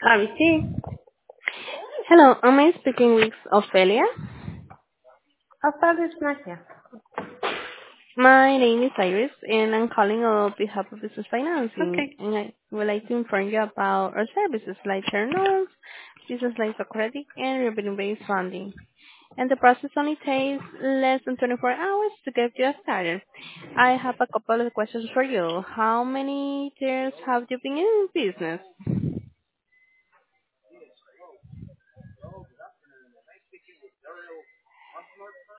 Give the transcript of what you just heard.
ABC. Hello, am I speaking with Ophelia? I'll start this next year. My name is Iris, and I'm calling on behalf of Business Financing, Okay. and I would like to inform you about our services like term loans, business lines of credit, and revenue-based funding. And the process only takes less than 24 hours to get you started. I have a couple of questions for you. How many years have you been in business?